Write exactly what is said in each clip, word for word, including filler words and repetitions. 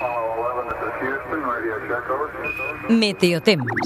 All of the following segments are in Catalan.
Meteotemps.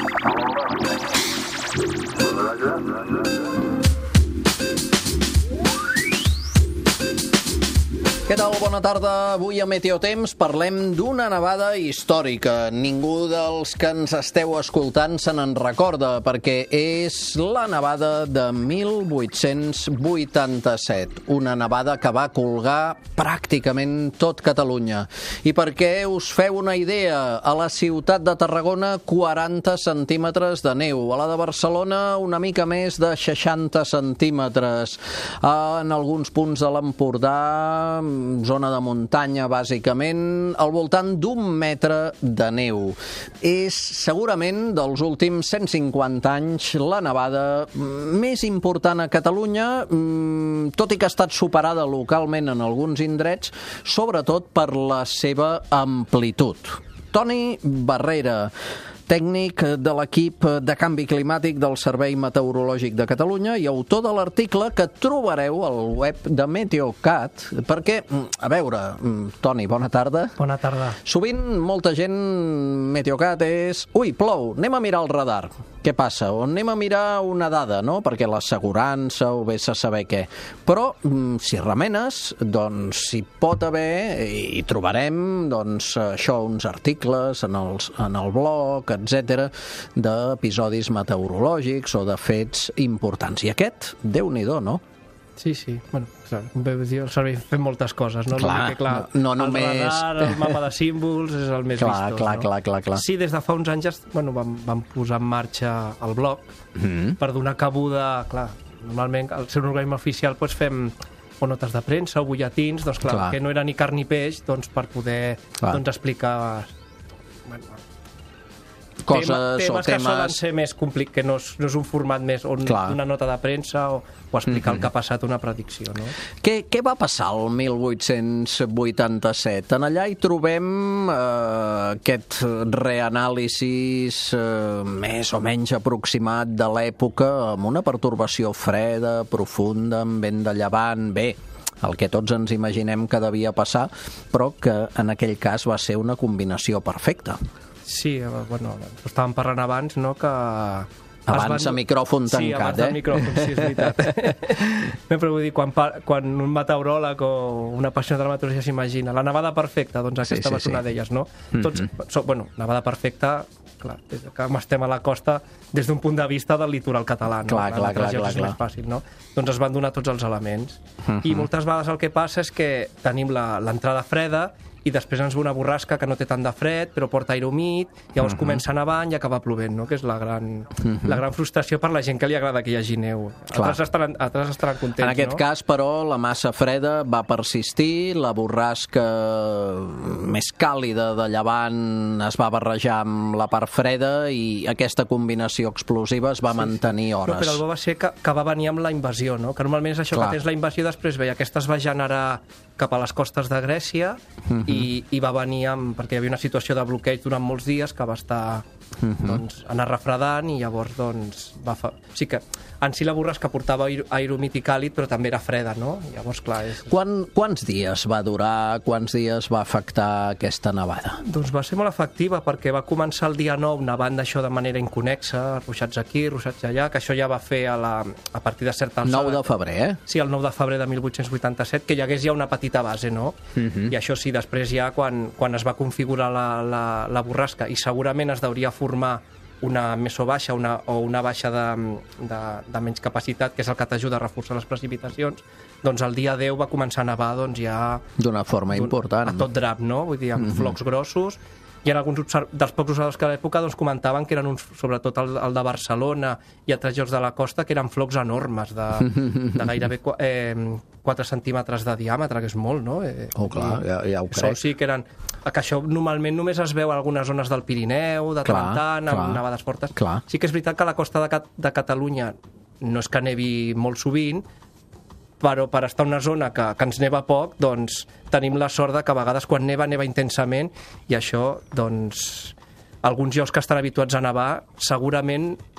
Què tal? Bona tarda. Avui a Meteotemps parlem d'una nevada històrica. Ningú dels que ens esteu escoltant se n'en recorda, perquè és la nevada de mil vuit-cents vuitanta-set. Una nevada que va colgar pràcticament tot Catalunya. I perquè us feu una idea, a la ciutat de Tarragona quaranta centímetres de neu, a la de Barcelona una mica més de seixanta centímetres, en alguns punts de l'Empordà, zona de muntanya, bàsicament, al voltant d'un metre de neu. És segurament dels últims cent cinquanta anys la nevada més important a Catalunya, tot i que ha estat superada localment en alguns indrets, sobretot per la seva amplitud. Toni Barrera, tècnic de l'equip de canvi climàtic del Servei Meteorològic de Catalunya i autor de l'article que trobareu al web de Meteocat, perquè, a veure, Toni, bona tarda. Bona tarda. Sovint molta gent, Meteocat és, ui, plou, anem a mirar el radar. Què passa? O anem a mirar una dada, no? Perquè l'assegurança o vés a saber què. Però, si remenes, doncs hi pot haver, i trobarem, doncs, això, uns articles en, els, en el blog, etcètera, d'episodis meteorològics o de fets importants. I aquest, Déu-n'hi-do, no? Sí, sí. Bueno, el servei fem moltes coses, no? Clar, que, clar no, no només... El radar, el mapa de símbols és el més clar, vistós, clar, no? Clar, clar, clar. Sí, des de fa uns anys bueno, vam, vam posar en marxa el blog mm. per donar cabuda, clar, normalment al ser un organisme oficial doncs fem o notes de premsa o butlletins, doncs clar, clar. que no era ni carn ni peix, doncs per poder doncs, explicar bueno, coses temes, o temes que temes... solen ser més complicats, que no és, no és un format més on clar. una nota de premsa o, o explicar mm-hmm. el que ha passat, una predicció, no? Què, què va passar el mil vuit-cents vuitanta-set? En allà hi trobem eh, aquest reanàlisi eh, més o menys aproximat de l'època, amb una pertorbació freda, profunda, amb vent de llevant, bé, el que tots ens imaginem que devia passar, però que en aquell cas va ser una combinació perfecta. Sí, bueno, estàvem parlant abans, no?, que... Abans van... a micròfon tancat, sí, abans eh? de micròfon, sí, és veritat. no, però vull dir, quan, quan un meteoròleg o una apassionat de la meteorologia s'imagina la nevada perfecta, doncs aquesta sí, sí, va ser una sí. d'elles, no? Mm-hmm. Tots, so, bueno, nevada perfecta, clar, des que estem a la costa, des d'un punt de vista del litoral català, no? Clar, clar, clar, clar, és clar. més fàcil, no? Doncs es van donar tots els elements. Mm-hmm. I moltes vegades el que passa és que tenim l'entrada freda i després ens ve una borrasca que no té tant de fred, però porta aire humit, llavors uh-huh. comença nevant i acaba plovent, no? Que és la gran, uh-huh. la gran frustració per la gent que li agrada que hi hagi neu. Altres estaran, altres estaran contents, en aquest no? cas, però, la massa freda va persistir, la borrasca més càlida de llevant es va barrejar amb la part freda i aquesta combinació explosiva es va sí, mantenir hores. No, però el bo va ser que, que va venir amb la invasió, no? Que normalment és això Clar. que tens la invasió, després ve, aquesta es va generar cap a les costes de Grècia uh-huh. i, i va venir amb, perquè hi havia una situació de bloqueig durant molts dies que va estar uh-huh. doncs, anar refredant i llavors doncs, va fa... sí que en si la borrasca portava aire humit i càlid però també era freda, no? Llavors, clar, és... Quan, quants dies va durar, quants dies va afectar aquesta nevada? Doncs va ser molt efectiva perquè va començar el dia nou nevant d'això de manera inconexa, ruixats aquí, ruixats allà, que això ja va fer a, la, a partir de certa alçada. nou de febrer, eh? Sí, el nou de febrer de mil vuit-cents vuitanta-set, que hi hagués ja una petita base, no? Uh-huh. I això sí, després ja quan, quan es va configurar la, la, la borrasca i segurament es deuria formar una mesobaixa una, o una baixa de, de, de menys capacitat, que és el que t'ajuda a reforçar les precipitacions, doncs el dia deu va començar a nevar doncs, ja... D'una forma important. A tot drap, no? Vull dir, amb uh-huh. flocs grossos. I en alguns dels pocs observadors que a l'època doncs, comentaven que eren uns, sobretot el, el de Barcelona i altres llocs de la costa, que eren flocs enormes, de, de gairebé eh, quatre centímetres de diàmetre, que és molt, no? Eh, oh, clar, ja, ja ho crec. Sí, que eren... Que això normalment només es veu a algunes zones del Pirineu, de Tramuntana, amb nevades fortes. Clar. Sí que és veritat que a la costa de, de Catalunya no és que nevi molt sovint, però per estar en una zona que, que ens neva poc, doncs tenim la sort de que a vegades quan neva, neva intensament, i això, doncs, alguns llocs que estan habituats a nevar, segurament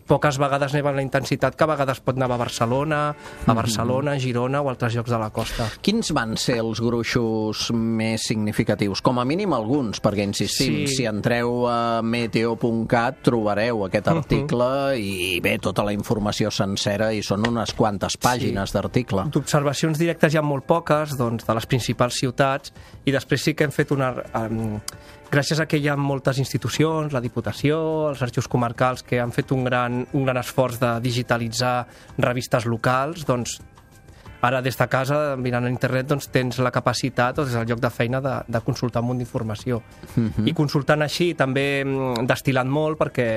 poques vegades neva amb la intensitat que a vegades pot nevar a Barcelona, a Barcelona, Girona o altres llocs de la costa. Quins van ser els gruixos més significatius? Com a mínim alguns, perquè insistim, sí. si entreu a meteo punt cat trobareu aquest article uh-huh. i bé, tota la informació sencera, i són unes quantes pàgines sí. d'article. D'observacions directes hi ha molt poques, doncs, de les principals ciutats, i després sí que hem fet una... Um, gràcies a que hi ha moltes institucions, la Diputació, els arxius comarcals, que han fet un gran, un gran esforç de digitalitzar revistes locals, doncs ara des de casa, mirant a internet, doncs tens la capacitat, o des del lloc de feina, de, de consultar un munt d'informació. Uh-huh. I consultant així, també destil·lant molt, perquè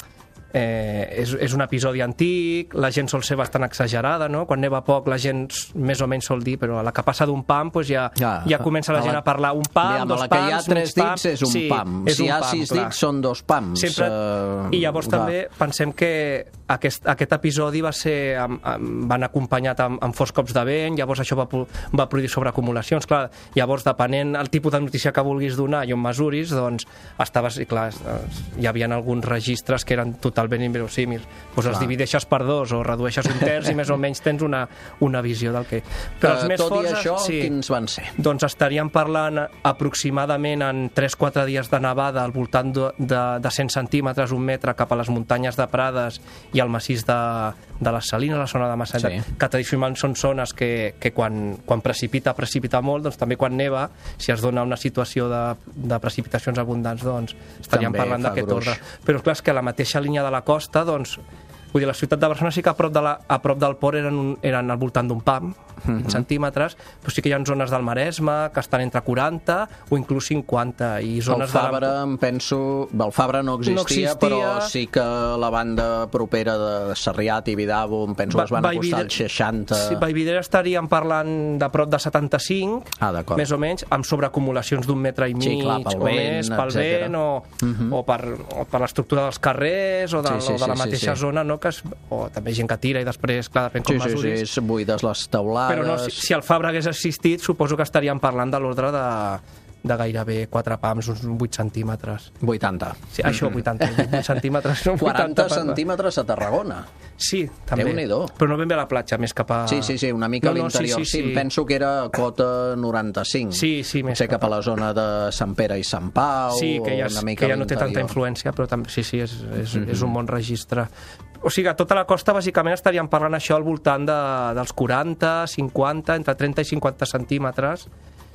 Eh, és, és un episodi antic, la gent sol ser bastant exagerada, no? Quan neva poc la gent més o menys sol dir, però a la que passa d'un pam pues ja, ja, ja comença la, la gent a parlar un pam, ja, dos la pams, que hi ha tres dits és un sí, pam, és si un hi ha pam, sis clar. dits són dos pams. Sempre, uh, I llavors clar. també pensem que aquest, aquest episodi va ser amb, amb, van acompanyat amb, amb forts cops de vent, llavors això va, va produir sobreacumulacions, clar, llavors depenent el tipus de notícia que vulguis donar i on mesuris, doncs estaves, clar, hi havia alguns registres que eren totalment inverosímils. Doncs els divideixes per dos o redueixes un terç i més o menys tens una, una visió del que... Però els més tot forts, i això, sí, quins van ser? Doncs estaríem parlant aproximadament en tres quatre dies de nevada al voltant de, de, de cent centímetres, un metre, cap a les muntanyes de Prades i al massís de, de les Salines, la zona de Massana, sí. que tradicionalment són zones que, que quan, quan precipita, precipita molt, doncs també quan neva, si es dona una situació de, de precipitacions abundants, doncs estaríem també parlant d'aquest ordre. Però clar, és que a la mateixa línia de la costa, doncs, vull dir, la ciutat de Barcelona sí que a prop, de la, a prop del port eren, un, eren al voltant d'un pam, vint uh-huh. centímetres, però sí que hi ha zones del Maresme que estan entre quaranta o inclús cinquanta. I zones el Fabra, de la... em penso... El Fabra no existia, no existia, però sí que la banda propera de Sarrià, Tibidabo, em penso que es van acostar als seixanta... Sí, Vallvidrera estaríem parlant de prop de setanta-cinc, ah, més o menys, amb sobreacumulacions d'un metre i mig, sí, clar, o vent, més, pel etcètera. Vent, o, uh-huh. o, per, o per l'estructura dels carrers, o de, sí, sí, o de la sí, mateixa sí, sí. zona, no? Que es, o també gent que tira i després, clar, depèn com sí, mesuris. Sí, sí, buides les teulades... Però no, si, si el Fabra hagués existit, suposo que estaríem parlant de l'ordre de, de gairebé quatre pams, uns vuit centímetres. vuitanta. Sí, això, vuitanta. vuit centímetres. quaranta centímetres a Tarragona. Sí, també. Déu-n'hi-do. Però no ben bé a la platja, més cap a... Sí, sí, sí, una mica no, no, a l'interior. Sí, sí, sí. sí, penso que era cota noranta-cinc. Sí, sí, més sé cap a la zona de Sant Pere i Sant Pau. Sí, que ja, una mica que ja no té tanta influència, però també, sí, sí, és, és, mm-hmm. és un bon registre. O sigui, a tota la costa, bàsicament, estaríem parlant això al voltant de, dels quaranta, cinquanta, entre trenta i cinquanta centímetres.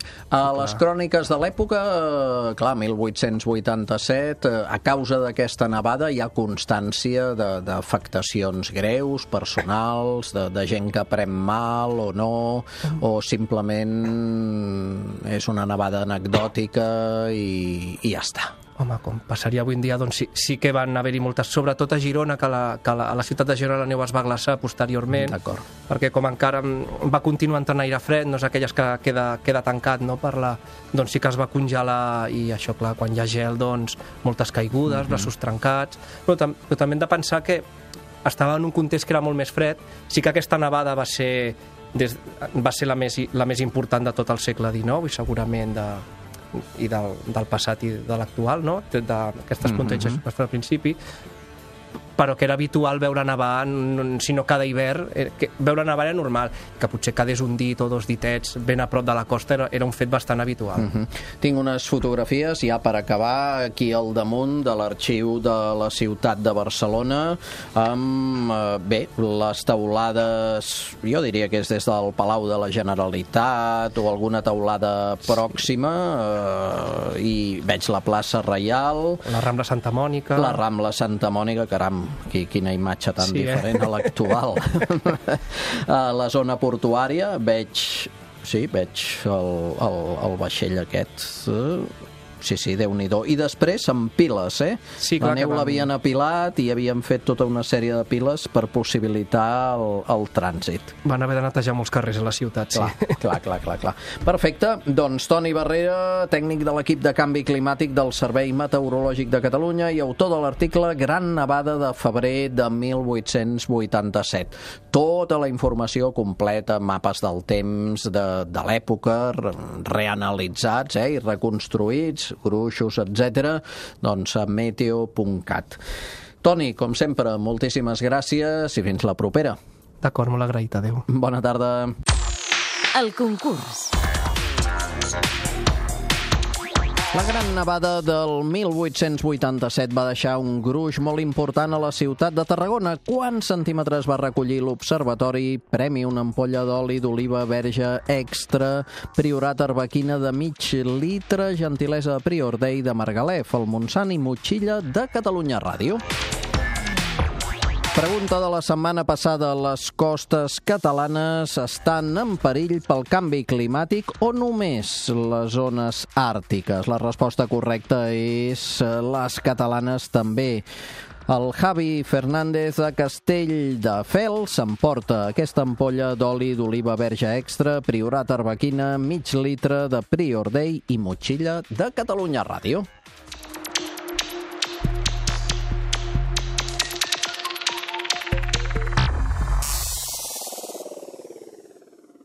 A les cròniques de l'època, clar, mil vuit-cents vuitanta-set, a causa d'aquesta nevada hi ha constància d'afectacions greus, personals, de, de gent que pren mal o no, o simplement és una nevada anecdòtica i, i ja està. Home, com passaria avui en dia, doncs sí, sí que van haver-hi moltes, sobretot a Girona, que, la, que la, a la ciutat de Girona la neu es va glaçar posteriorment, perquè com encara va continuar entrant aire fred, no és aquelles que queda, queda tancat, no, per la, doncs sí que es va congelar, i això, clar, quan hi ha gel, doncs, moltes caigudes, mm-hmm. braços trencats, però, tam però també hem de pensar que estava en un context que era molt més fred, sí que aquesta nevada va ser, des, va ser la, més, la més important de tot el segle dinou, i segurament de i del, del passat i de l'actual, no? D'aquestes puntatges mm-hmm. que es fa al principi, però que era habitual veure nevar, si no cada hivern, que veure nevar era normal, que potser quedés un dit o dos ditets ben a prop de la costa era, era un fet bastant habitual. Mm-hmm. Tinc unes fotografies, ja per acabar, aquí al damunt de l'arxiu de la ciutat de Barcelona, amb, bé, les teulades, jo diria que és des del Palau de la Generalitat o alguna teulada pròxima, eh, i veig la plaça Reial, la Rambla Santa Mònica, la Rambla Santa Mònica, caram, quina imatge tan sí, diferent eh? a l'actual. A la zona portuària veig, sí, veig el, el, el vaixell aquest, sí, sí, Déu-n'hi-do. I després amb piles, eh? Sí, clar, la neu l'havien apilat i havien fet tota una sèrie de piles per possibilitar el, el trànsit. Van haver de netejar molts carrers a la ciutat, sí. Clar, clar, clar, clar, clar. Perfecte. Doncs Toni Barrera, tècnic de l'equip de canvi climàtic del Servei Meteorològic de Catalunya i autor de l'article Gran nevada de febrer de mil vuit-cents vuitanta-set. Tota la informació completa, mapes del temps, de, de l'època, reanalitzats, eh, i reconstruïts, gruixos, etcètera, doncs a meteo punt cat. Toni, com sempre, moltíssimes gràcies i fins la propera. D'acord, molt agraït, adéu. Bona tarda. El concurs. La gran nevada del mil vuit-cents vuitanta-set va deixar un gruix molt important a la ciutat de Tarragona. Quants centímetres va recollir l'observatori? Premi una ampolla d'oli d'oliva verge extra, Priorat Arbequina de mig litre, gentilesa Prior Dei de Margalef, el Montsant i Motxilla de Catalunya Ràdio. Pregunta de la setmana passada. Les costes catalanes estan en perill pel canvi climàtic o només les zones àrtiques? La resposta correcta és les catalanes també. El Javi Fernández de Castelldefels s'emporta aquesta ampolla d'oli d'oliva verge extra, Priorat Arbequina, mig litre de Prior Dei i Motxilla de Catalunya Ràdio.